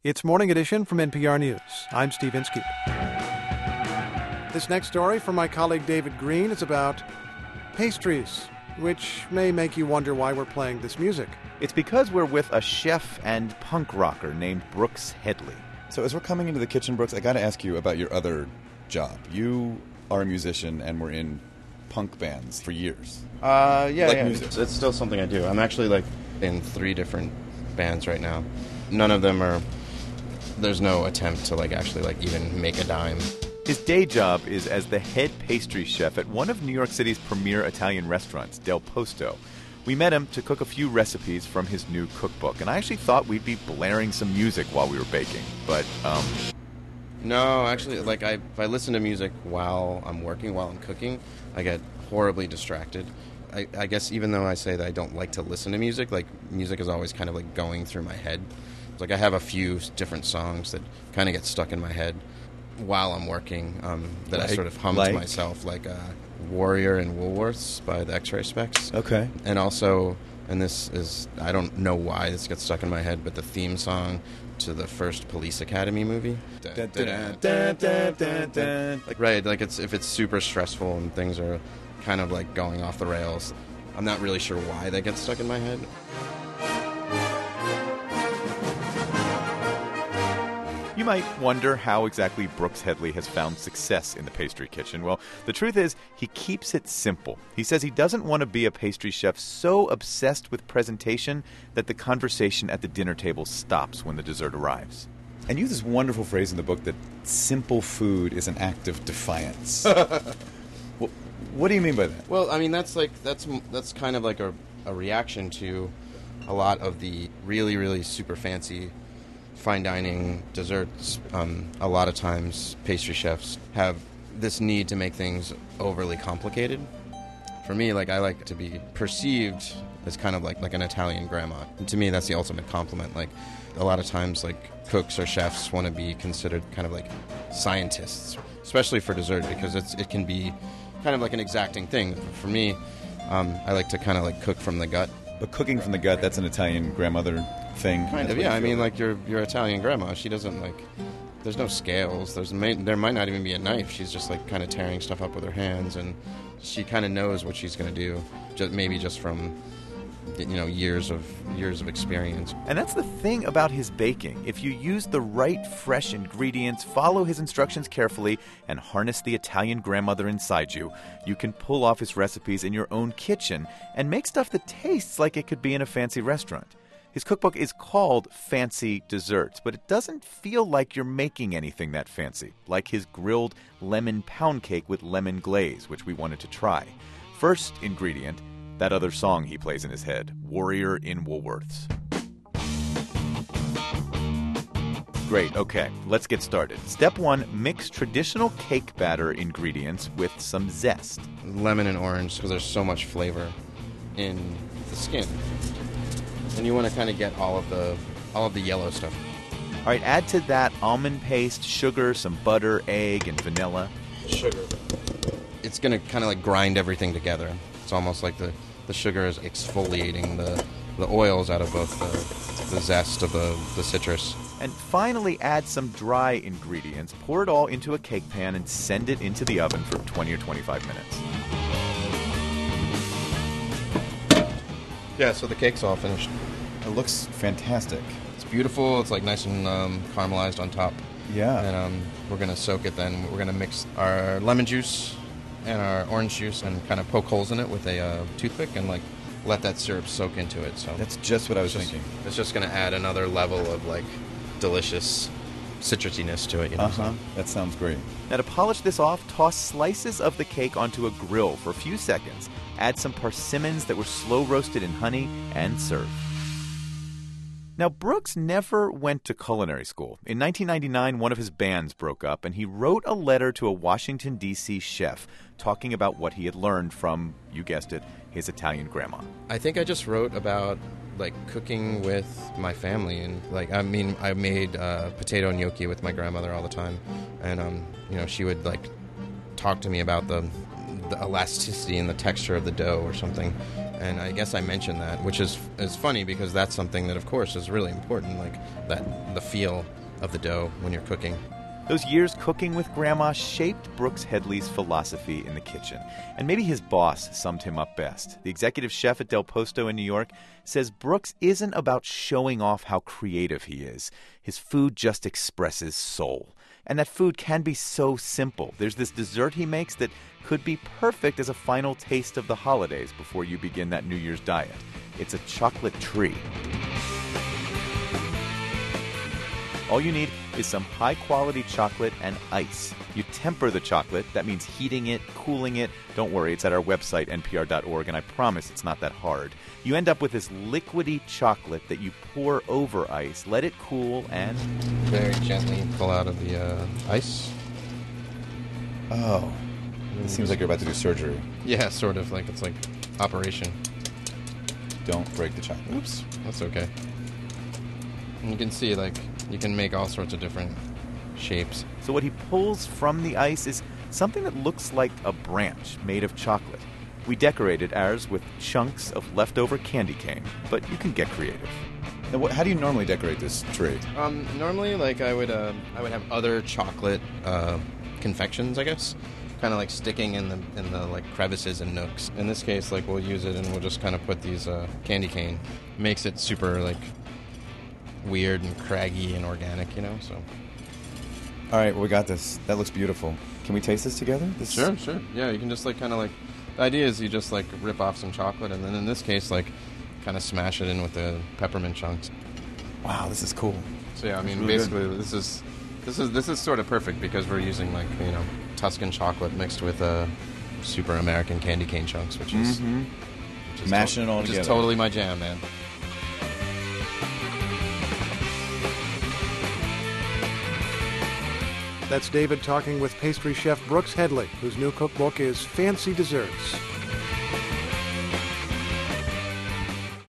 It's Morning Edition from NPR News. I'm Steve Inskeep. This next story from my colleague David Green is about pastries, which may make you wonder why we're playing this music. It's because we're with a chef and punk rocker named Brooks Headley. So as we're coming into the kitchen, Brooks, I got to ask you about your other job. You are a musician and were in punk bands for years. Music. It's still something I do. I'm actually in 3 different bands right now. None of them are... There's no attempt to actually even make a dime. His day job is as the head pastry chef at one of New York City's premier Italian restaurants, Del Posto. We met him to cook a few recipes from his new cookbook, and I actually thought we'd be blaring some music while we were baking, but, No, actually, if I listen to music while I'm working, while I'm cooking, I get horribly distracted. I guess even though I say that I don't like to listen to music, music is always kind of going through my head. I have a few different songs that kind of get stuck in my head while I'm working that I sort of hum to myself, Warrior and Woolworths by the X-Ray Specs. Okay. And also, and this is, I don't know why this gets stuck in my head, but the theme song to the first Police Academy movie. Right, if it's super stressful and things are kind of going off the rails, I'm not really sure why that gets stuck in my head. You might wonder how exactly Brooks Headley has found success in the pastry kitchen. Well, the truth is, he keeps it simple. He says he doesn't want to be a pastry chef so obsessed with presentation that the conversation at the dinner table stops when the dessert arrives. And you have this wonderful phrase in the book that simple food is an act of defiance. What do you mean by that? Well, I mean, that's kind of a reaction to a lot of the really, really super fancy fine dining desserts. A lot of times pastry chefs have this need to make things overly complicated. For me, I like to be perceived as kind of like an Italian grandma. And to me, that's the ultimate compliment. A lot of times, cooks or chefs want to be considered kind of like scientists, especially for dessert, because it can be kind of like an exacting thing. For me, I like to kind of cook from the gut. But cooking from the gut, that's an Italian grandmother thing. Kind of, yeah. I mean, your Italian grandma, she doesn't there's no scales. There might not even be a knife. She's just kind of tearing stuff up with her hands, and she kind of knows what she's going to do. Just from years of experience. And that's the thing about his baking. If you use the right fresh ingredients, follow his instructions carefully, and harness the Italian grandmother inside you, you can pull off his recipes in your own kitchen and make stuff that tastes like it could be in a fancy restaurant. His cookbook is called Fancy Desserts, but it doesn't feel like you're making anything that fancy, like his grilled lemon pound cake with lemon glaze, which we wanted to try. First ingredient, that other song he plays in his head, Warrior in Woolworths. Great, okay, let's get started. Step 1, mix traditional cake batter ingredients with some zest. Lemon and orange, because there's so much flavor in the skin. And you want to kind of get all of the yellow stuff. All right, add to that almond paste, sugar, some butter, egg, and vanilla. Sugar. It's going to kind of grind everything together. It's almost like the sugar is exfoliating the oils out of both the zest of the citrus. And finally add some dry ingredients. Pour it all into a cake pan and send it into the oven for 20 or 25 minutes. Yeah, so the cake's all finished. It looks fantastic. It's beautiful. It's nice and caramelized on top. Yeah. And we're going to soak it then. We're going to mix our lemon juice and our orange juice and kind of poke holes in it with a toothpick and let that syrup soak into it. So that's just what I was thinking. It's just going to add another level of delicious citrusiness to it. So. That sounds great. Now to polish this off, toss slices of the cake onto a grill for a few seconds. Add some persimmons that were slow roasted in honey and serve. Now, Brooks never went to culinary school. In 1999, one of his bands broke up, and he wrote a letter to a Washington, D.C. chef talking about what he had learned from, you guessed it, his Italian grandma. I think I just wrote about, cooking with my family. And, I made potato gnocchi with my grandmother all the time. And, she would, talk to me about the elasticity and the texture of the dough or something. And I guess I mentioned that, which is funny because that's something that, of course, is really important, like the feel of the dough when you're cooking. Those years cooking with Grandma shaped Brooks Headley's philosophy in the kitchen. And maybe his boss summed him up best. The executive chef at Del Posto in New York says Brooks isn't about showing off how creative he is. His food just expresses soul. And that food can be so simple. There's this dessert he makes that could be perfect as a final taste of the holidays before you begin that New Year's diet. It's a chocolate tree. All you need is some high-quality chocolate and ice. You temper the chocolate. That means heating it, cooling it. Don't worry, it's at our website, npr.org, and I promise it's not that hard. You end up with this liquidy chocolate that you pour over ice, let it cool, and very gently pull out of the ice. Oh. It seems like you're about to do surgery. Yeah, sort of. Like it's like operation. Don't break the chocolate. Oops. That's okay. And you can see, like, you can make all sorts of different shapes. So what he pulls from the ice is something that looks like a branch made of chocolate. We decorated ours with chunks of leftover candy cane, but you can get creative. Now, how do you normally decorate this tree? Normally, like, I would have other chocolate confections, I guess, kind of like sticking in the like crevices and nooks. In this case, like, we'll use it and we'll just kind of put these candy cane. Makes it super, like, weird and craggy and organic, you know. So, all right, well, we got this. That looks beautiful. Can we taste this together? Sure. Yeah, you can just like kind of like. The idea is you just like rip off some chocolate, and then in this case, like, kind of smash it in with the peppermint chunks. Wow, this is cool. So yeah, I mean, really basically, this is sort of perfect because we're using, like, you know, Tuscan chocolate mixed with super American candy cane chunks, which is Mashing it all together. Which is totally my jam, man. That's David talking with pastry chef Brooks Headley, whose new cookbook is Fancy Desserts.